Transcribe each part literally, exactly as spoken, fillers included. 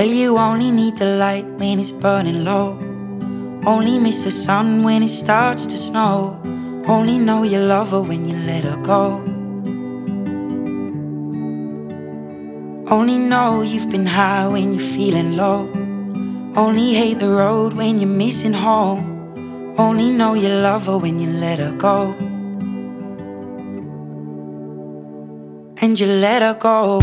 Well, you only need the light when it's burning low. Only miss the sun when it starts to snow. Only know you love her when you let her go. Only know you've been high when you're feeling low. Only hate the road when you're missing home. Only know you love her when you let her go. And you let her go.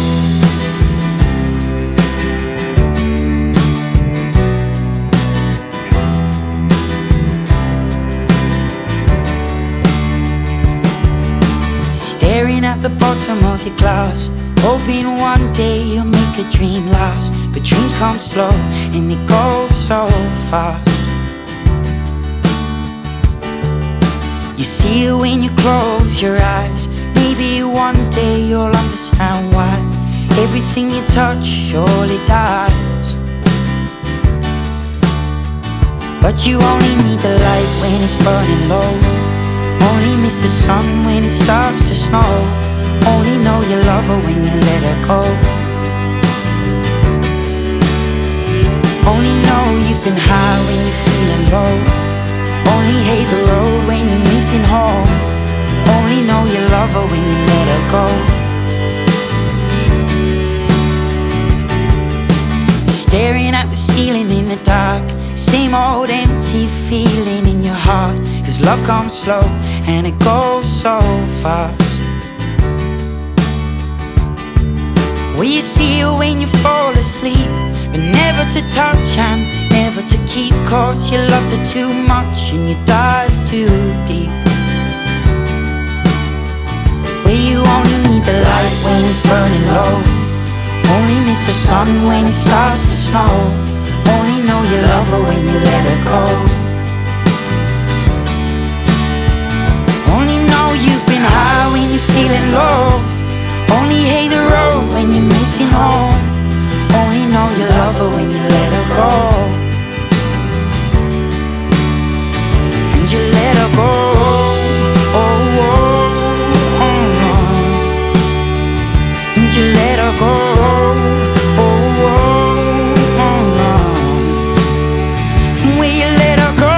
Staring at the bottom of your glass, hoping one day you'll make a dream last. But dreams come slow and they go so fast. You see it when you close your eyes. Maybe one day you'll understand why everything you touch surely dies. But you only need the light when it's burning low. Only miss the sun when it starts to snow. Only know you love her when you let her go. Only know you've been high when you're feeling low. Only hate the road when you're missing home. Only know you love her when you let her go. Staring at the ceiling in the dark, same old empty feeling in your heart. Cause love comes slow and it goes so fast. Well, you see her when you fall asleep, but never to touch and never to keep. Cause you loved her too much and you dive too deep. Well, you only need the light when it's burning low. Only miss the sun when it starts to snow. Only know you love her when you let her go. Only know you've been high when you're feeling low. Only hate the road when you're missing home. Only know you love her when you let her go. And you let her go. Oh, oh, oh, oh. And you let her go. Oh, oh, oh, oh. Will you let her go?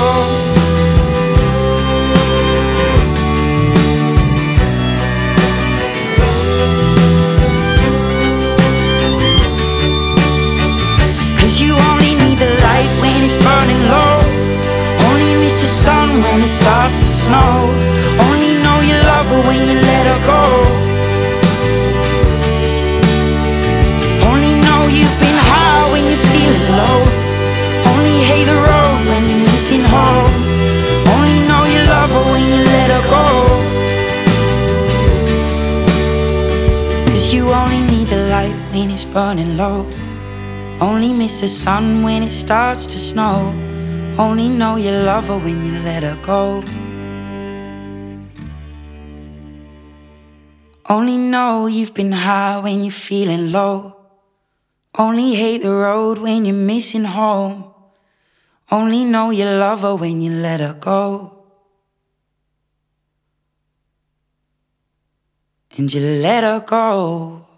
Cause you only need the light when it's burning low. Only miss the sun when it starts to snow. Only know you love her when you let her go. Only know you've been high when you're feeling low. Only hate the road when you're missing home. Only know you love her when you let her go. Cause you only need the light when it's burning low. Only miss the sun when it starts to snow. Only know you love her when you let her go. Only know you've been high when you're feeling low. Only hate the road when you're missing home. Only know you love her when you let her go. And you let her go.